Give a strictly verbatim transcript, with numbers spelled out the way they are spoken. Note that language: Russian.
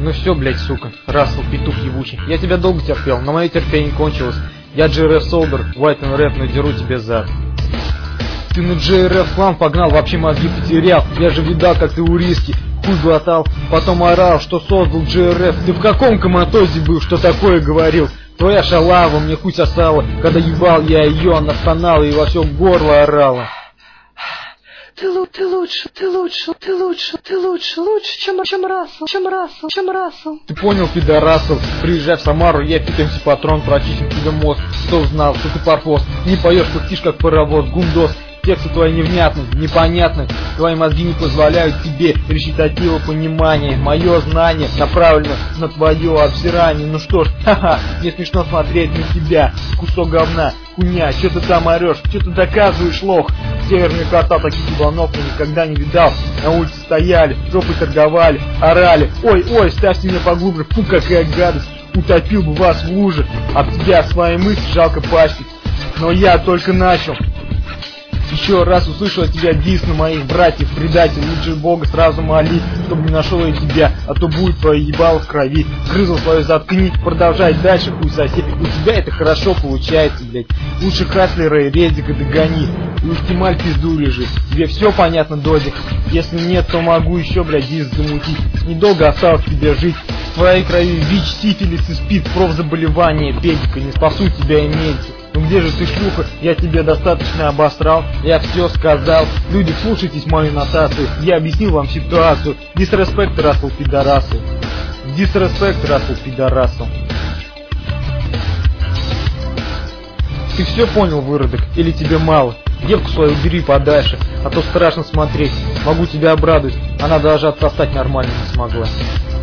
Ну все, блять, сука, Рассел, петух ебучий. Я тебя долго терпел, но мое терпение кончилось. Я джей ар эф Solder, White and Red, надеру тебе зад. Ты на джей ар эф клан погнал, вообще мозги потерял. Я же видал, как ты у риски хуй глотал, потом орал, что создал джей ар эф. Ты в каком коматозе был, что такое говорил? Твоя шалава мне хуй сосала, когда ебал я ее, она стонала и во все горло орала. Ты, ты лучше, ты лучше, ты лучше, ты лучше, лучше, чем, чем Рассел, чем Рассел, чем Рассел. Ты понял, пидорасов? Приезжай в Самару, я питаемся патрон, прочистим тебе мозг. Кто знал, что ты парфос, не поешь, пыхтишь как паровоз, гундос. Тексты твои невнятны, непонятны. Твои мозги не позволяют тебе речитатива понимания. Мое знание направлено на твое обсирание. Ну что ж, ха-ха, мне смешно смотреть на тебя. Кусок говна, хуйня, что ты там орешь, что ты доказываешь, лох. Северные кота таких ебанов я никогда не видал. На улице стояли, жопой торговали, орали. Ой, ой, ставьте меня поглубже, фу, какая гадость. Утопил бы вас в луже. Об тебя свои мысли жалко пачкать. Но я только начал. Еще раз услышу от тебя дис на моих братьев, предатель, лучше Бога сразу моли, чтобы не нашел я тебя, а то будет твое ебало в крови. Грызл свое заткни, продолжай дальше, хуй соси. У тебя это хорошо получается, блядь. Лучше Хаслера и Резика догони. И уж Тималь пизду лежит. Тебе все понятно, Додик? Если нет, то могу еще, блядь, диск замутить. Недолго осталось тебе жить. В твоей крови ВИЧ, сифилис и СПИД, профзаболевание, педика, не спасут тебя имейте. Ну где же ты, шлюха? Я тебе достаточно обосрал. Я все сказал. Люди, слушайтесь мою нотацию. Я объяснил вам ситуацию. Дисреспект, Рассел, пидорасы. Дисреспект, Рассел, пидорасы. Ты все понял, выродок? Или тебе мало? Девку свою убери подальше, а то страшно смотреть. Могу тебя обрадовать. Она даже отсосать нормально не смогла.